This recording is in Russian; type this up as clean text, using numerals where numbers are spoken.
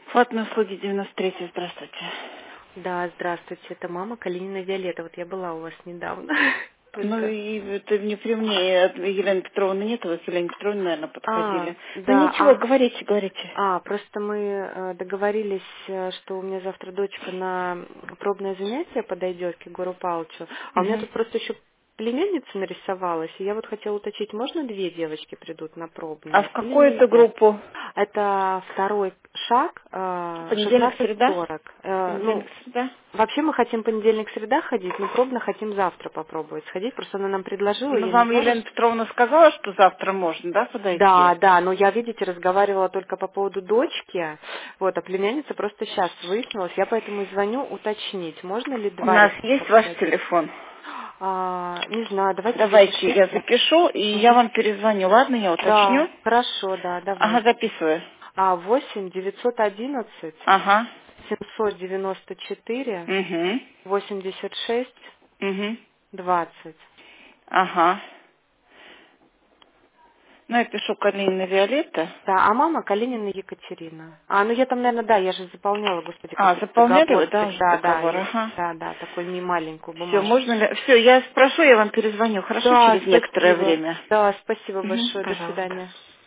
Платные услуги 93, здравствуйте. Да, здравствуйте, это мама Калинина Виолетта. Вот я была у вас недавно. Ну Только. и это не при мне, Елены Петровны нет, вы с Еленой Петровной, наверное, подходили. Ну Да, ничего, говорите, говорите. просто мы договорились, что у меня завтра дочка на пробное занятие подойдет к Егору Павловичу, а у меня Мгм. тут просто еще племянница нарисовалась, и я вот хотела уточнить, можно две девочки придут на А пробное в или какую-то нельзя? группу? Это второй шаг, Понедельник, среда? 16:40. Понедельник, среда? Вообще мы хотим понедельник-среда ходить, но пробно хотим завтра попробовать сходить. Просто она нам предложила, Ну я не вам знала, Елена Петровна сказала, что завтра можно, да, подойти? Да, да, но я, видите, разговаривала только по поводу дочки, вот, а племянница просто сейчас выяснилась, я поэтому и звоню уточнить, можно ли У два нас ребенка есть ваш подойти. телефон? Не знаю, давайте Давайте я запишите. запишу, и я Мгм. вам перезвоню, ладно, я Да, уточню? хорошо, да, Ага, давайте. записываю. 8 911 Ага. 794 Угу. 86 Угу. 20. Ага. Ну, я пишу Калинина Виолетта. Да, а мама Калинина Екатерина. Ну я там, наверное, да, я же заполняла, господи, А, какой-то заполняли вы, договор. да, уже Да, да, договор, ага. да, такой не маленькую Все, бумажку. можно ли... Все, я спрошу, я вам перезвоню, хорошо, Да, через некоторое спасибо. время. Да, спасибо Угу, большое. До пожалуйста. свидания.